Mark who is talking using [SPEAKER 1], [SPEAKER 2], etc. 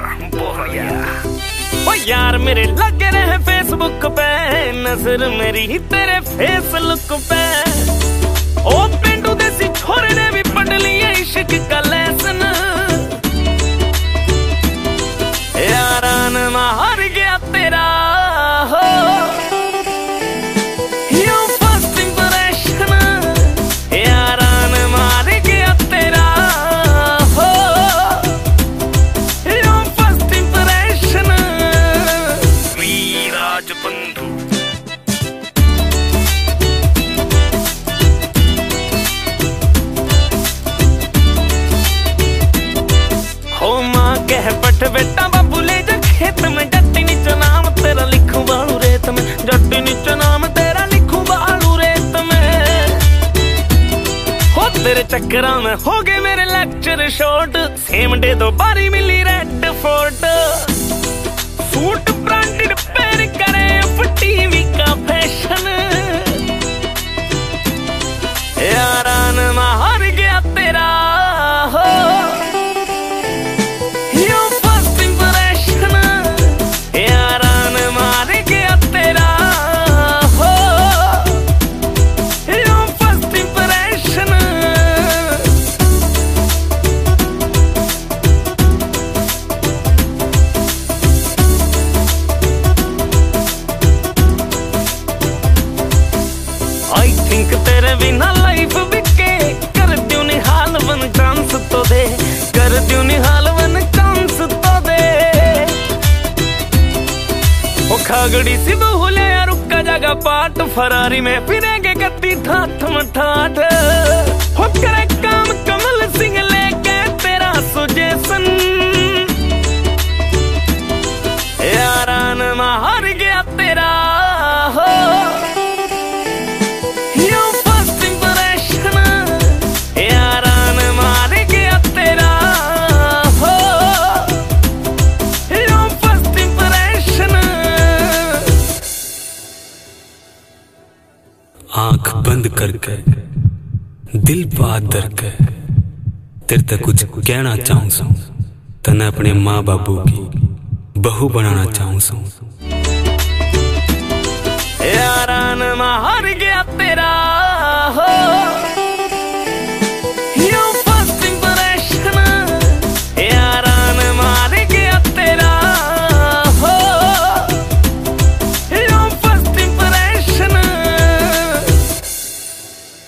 [SPEAKER 1] यार मेरे लगे रहे फेसबुक पे, नजर मेरी तेरे फेस लुक पे। ओ पिंडू देसी छोरे ने भी पढ़ लिया इश्क का लेसन, यारान मार गया तेरा हो यो फर्स्ट इंप्रेशन, यारान मार गया तेरा हो यो फर्स्ट इंप्रेशन। वीराज बंधु हो माँ कह पट बेटा बाबू ले जा खेत में, जट्टी नीचे नाम तेरा लिखूं बालू रेत में, जट्टी नीचे नाम तेरा लिखूं बालू रेत में। हो तेरे चक्करा में हो गए मेरे लेक्चर शॉर्ट, सेम डे दो बारी मिली रेड फोर्ट। सूट ब्रांडेड पैर करे टीवी का फैशन, यारान मार गया तेरा हो यो फर्स्ट इंप्रेशन, यारान मार गया तेरा हो यो फर्स्ट इंप्रेशन। आई थिंक तेरे बिना लाइफ बिके, कर द्यू निहाल वन चांस तो दे, कर द्यू निहाल वन चांस तो दे। ओ खागड़ी सी बहुले रुका जगह पाट, फरारी में फिरेंगे गत्ती ठाठ मठाठ। हो करे काम कमल सिंह लेके तेरा सुजेशन, यारान मार गया तेरा हो यो फर्स्ट इंप्रेशन, यारान मार गया तेरा हो यो फर्स्ट इंप्रेशन।
[SPEAKER 2] आंख बंद करके दिल बात करके तेरे तक कुछ कहना चाहूं सू, तने अपने माँ बाबू की बहू बनाना चाहूं सू।
[SPEAKER 1] यारान मार गया तेरा